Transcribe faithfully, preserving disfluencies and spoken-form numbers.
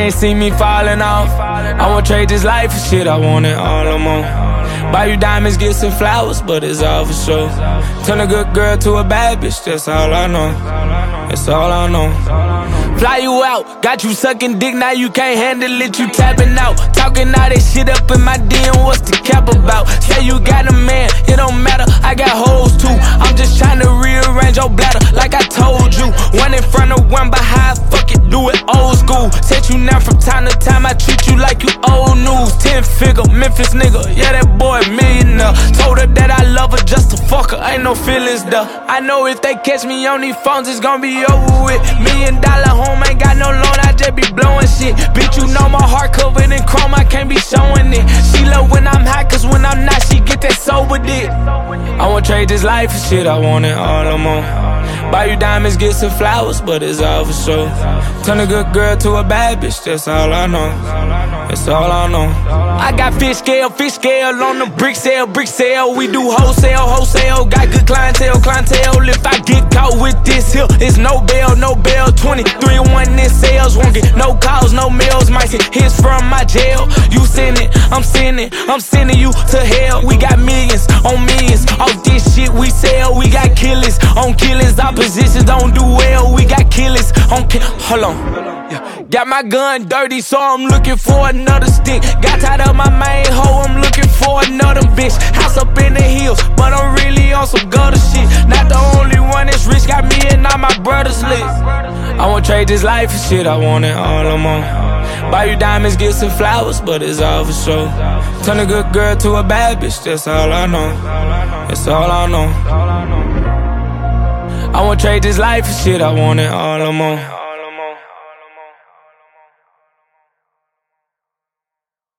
ain't seen me falling off. I won't trade this life for shit, I want it all or more. Buy you diamonds, gifts and flowers, but it's all for show. Turn a good girl to a bad bitch, that's all I know. That's all I know. Fly you out, got you sucking dick, now you can't handle it, you tapping out. Talking all that shit up in my D M, what's the cap about? Say you got a man, it don't matter, I got hoes too. I'm just trying to rearrange your bladder, like I told you. One in front of one behind, fuck it, do it old school. Set you now from time to time, I treat you like you old news. Ten figure, Memphis nigga, yeah that boy a millionaire. Told her that I love her just to fuck her, ain't no feelings there. I know if they catch me on these phones, it's gonna be over with. Million dollar home, ain't got no loan, I just be blowing shit. Bitch, you know my heart covered in chrome, I can't be showing it. She love when I'm high, cause when I'm not, she get that sober dick. I won't trade this life for shit, I want it all or more. Buy you diamonds, gifts and flowers, but it's all for show. Turn a good girl to a bad bitch, that's all I know. That's all I know. I got fish scale, fish scale on the brick sale, brick sale. We do wholesale, wholesale. Got good clientele, clientele. If I get caught with this here, it's no bail, no bail. twenty-three one in sales, won't get no calls, no mails. Might see hits from my jail. You send it, I'm sending, I'm sending you to hell. We got millions on millions. All this shit we sell. We got killers on killings. Oppositions don't do well. We got killers on kill. Hold on. Yeah. Got my gun dirty, so I'm looking for another stick. Got tired of my main hoe, I'm looking for another bitch. House up in the hills, but I'm really on some gutter shit. Not the only one that's rich, got me and all my brothers lit. I won't trade this life for shit, I want it all or more. Buy you diamonds, gifts and flowers, but it's all for show. Turn a good girl to a bad bitch, that's all I know. That's all I know. I won't trade this life for shit, I want it all or more.